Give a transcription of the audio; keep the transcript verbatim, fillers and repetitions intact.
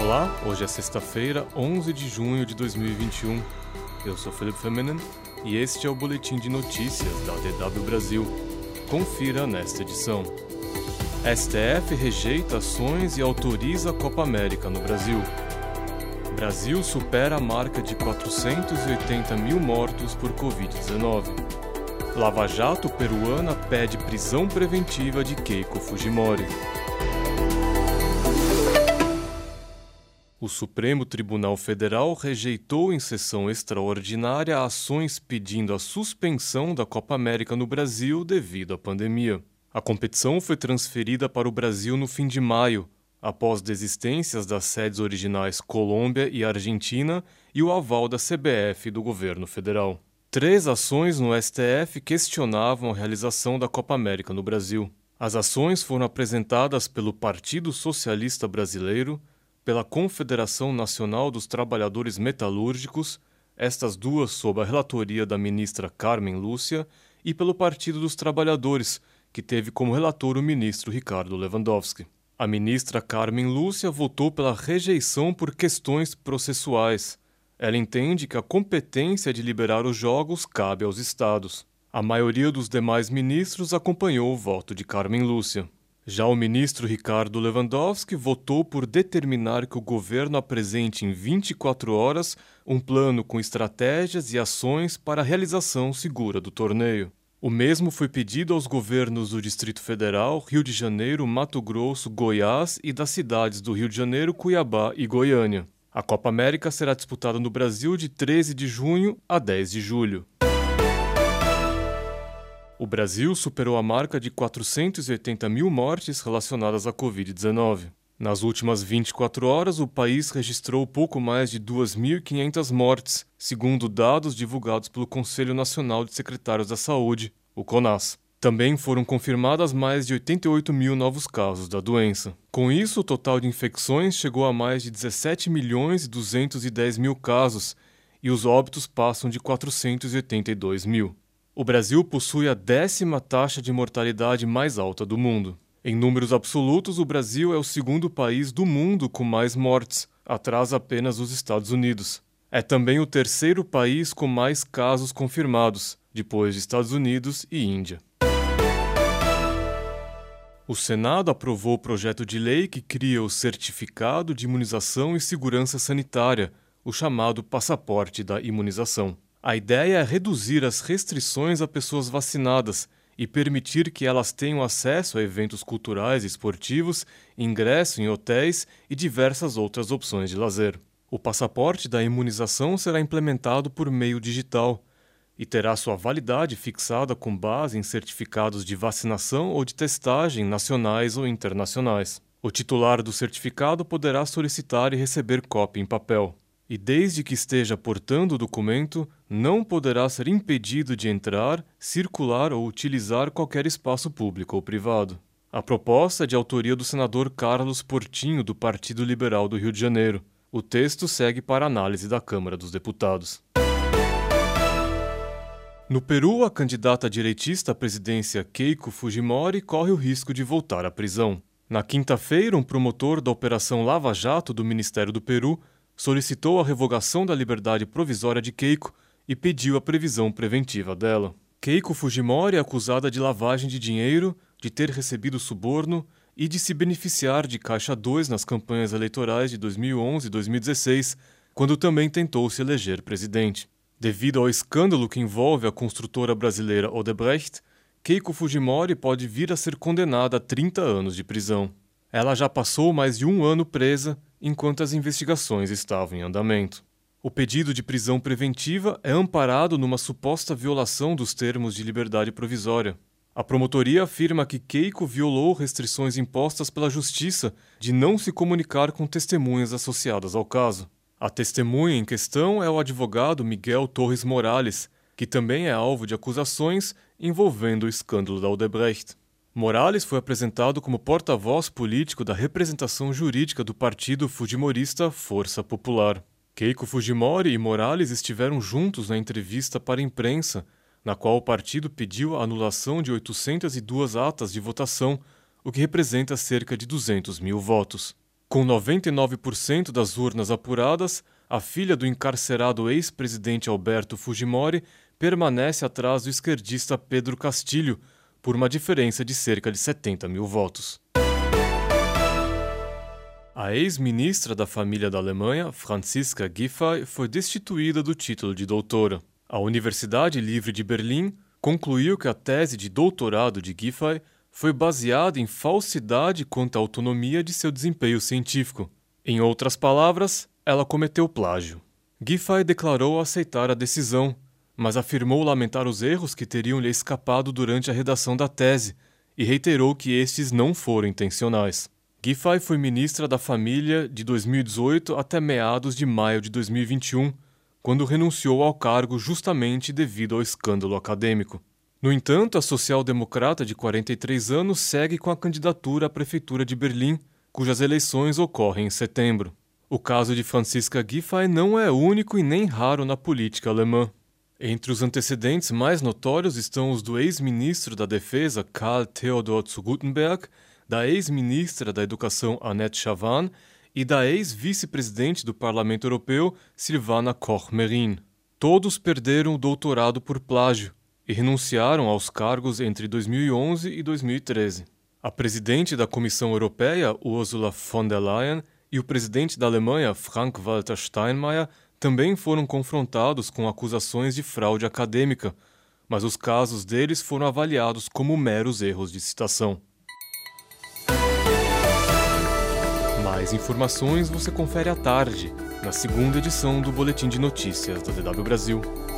Olá, hoje é sexta-feira, onze de junho de dois mil e vinte e um. Eu sou Felipe Feminen e este é o Boletim de Notícias da D W Brasil. Confira nesta edição. S T F rejeita ações e autoriza a Copa América no Brasil. Brasil supera a marca de quatrocentos e oitenta mil mortos por covid dezenove. Lava Jato peruana pede prisão preventiva de Keiko Fujimori. O Supremo Tribunal Federal rejeitou em sessão extraordinária ações pedindo a suspensão da Copa América no Brasil devido à pandemia. A competição foi transferida para o Brasil no fim de maio, após desistências das sedes originais Colômbia e Argentina e o aval da C B F e do governo federal. Três ações no S T F questionavam a realização da Copa América no Brasil. As ações foram apresentadas pelo Partido Socialista Brasileiro, pela Confederação Nacional dos Trabalhadores Metalúrgicos, estas duas sob a relatoria da ministra Carmen Lúcia, e pelo Partido dos Trabalhadores, que teve como relator o ministro Ricardo Lewandowski. A ministra Carmen Lúcia votou pela rejeição por questões processuais. Ela entende que a competência de liberar os jogos cabe aos estados. A maioria dos demais ministros acompanhou o voto de Carmen Lúcia. Já o ministro Ricardo Lewandowski votou por determinar que o governo apresente em vinte e quatro horas um plano com estratégias e ações para a realização segura do torneio. O mesmo foi pedido aos governos do Distrito Federal, Rio de Janeiro, Mato Grosso, Goiás e das cidades do Rio de Janeiro, Cuiabá e Goiânia. A Copa América será disputada no Brasil de treze de junho a dez de julho. O Brasil superou a marca de quatrocentos e oitenta mil mortes relacionadas à covid dezenove. Nas últimas vinte e quatro horas, o país registrou pouco mais de duas mil e quinhentas mortes, segundo dados divulgados pelo Conselho Nacional de Secretários da Saúde, o CONAS. Também foram confirmadas mais de oitenta e oito mil novos casos da doença. Com isso, o total de infecções chegou a mais de dezessete milhões e duzentos e dez mil casos, e os óbitos passam de quatrocentos e oitenta e dois mil. O Brasil possui a décima taxa de mortalidade mais alta do mundo. Em números absolutos, o Brasil é o segundo país do mundo com mais mortes, atrás apenas dos Estados Unidos. É também o terceiro país com mais casos confirmados, depois de Estados Unidos e Índia. O Senado aprovou o projeto de lei que cria o Certificado de Imunização e Segurança Sanitária, o chamado Passaporte da Imunização. A ideia é reduzir as restrições a pessoas vacinadas e permitir que elas tenham acesso a eventos culturais e esportivos, ingresso em hotéis e diversas outras opções de lazer. O passaporte da imunização será implementado por meio digital e terá sua validade fixada com base em certificados de vacinação ou de testagem nacionais ou internacionais. O titular do certificado poderá solicitar e receber cópia em papel. E desde que esteja portando o documento, não poderá ser impedido de entrar, circular ou utilizar qualquer espaço público ou privado. A proposta é de autoria do senador Carlos Portinho, do Partido Liberal do Rio de Janeiro. O texto segue para análise da Câmara dos Deputados. No Peru, a candidata direitista à presidência Keiko Fujimori corre o risco de voltar à prisão. Na quinta-feira, um promotor da Operação Lava Jato do Ministério do Peru solicitou a revogação da liberdade provisória de Keiko e pediu a previsão preventiva dela. Keiko Fujimori é acusada de lavagem de dinheiro, de ter recebido suborno e de se beneficiar de Caixa dois nas campanhas eleitorais de dois mil e onze e dois mil e dezesseis, quando também tentou se eleger presidente. Devido ao escândalo que envolve a construtora brasileira Odebrecht, Keiko Fujimori pode vir a ser condenada a trinta anos de prisão. Ela já passou mais de um ano presa enquanto as investigações estavam em andamento. O pedido de prisão preventiva é amparado numa suposta violação dos termos de liberdade provisória. A promotoria afirma que Keiko violou restrições impostas pela Justiça de não se comunicar com testemunhas associadas ao caso. A testemunha em questão é o advogado Miguel Torres Morales, que também é alvo de acusações envolvendo o escândalo da Odebrecht. Morales foi apresentado como porta-voz político da representação jurídica do partido fujimorista Força Popular. Keiko Fujimori e Morales estiveram juntos na entrevista para a imprensa, na qual o partido pediu a anulação de oitocentas e duas atas de votação, o que representa cerca de duzentos mil votos. Com noventa e nove por cento das urnas apuradas, a filha do encarcerado ex-presidente Alberto Fujimori permanece atrás do esquerdista Pedro Castilho, por uma diferença de cerca de setenta mil votos. A ex-ministra da família da Alemanha, Franziska Giffey, foi destituída do título de doutora. A Universidade Livre de Berlim concluiu que a tese de doutorado de Giffey foi baseada em falsidade quanto à autonomia de seu desempenho científico. Em outras palavras, ela cometeu plágio. Giffey declarou aceitar a decisão, mas afirmou lamentar os erros que teriam lhe escapado durante a redação da tese e reiterou que estes não foram intencionais. Giffey foi ministra da família de dois mil e dezoito até meados de maio de dois mil e vinte e um, quando renunciou ao cargo justamente devido ao escândalo acadêmico. No entanto, a social-democrata de quarenta e três anos segue com a candidatura à prefeitura de Berlim, cujas eleições ocorrem em setembro. O caso de Franziska Giffey não é único e nem raro na política alemã. Entre os antecedentes mais notórios estão os do ex-ministro da Defesa Karl Theodor zu Guttenberg, da ex-ministra da Educação Annette Schavan e da ex-vice-presidente do Parlamento Europeu Silvana Koch-Merin. Todos perderam o doutorado por plágio e renunciaram aos cargos entre dois mil e onze e dois mil e treze. A presidente da Comissão Europeia, Ursula von der Leyen, e o presidente da Alemanha, Frank-Walter Steinmeier, também foram confrontados com acusações de fraude acadêmica, mas os casos deles foram avaliados como meros erros de citação. Mais informações você confere à tarde, na segunda edição do Boletim de Notícias da D W Brasil.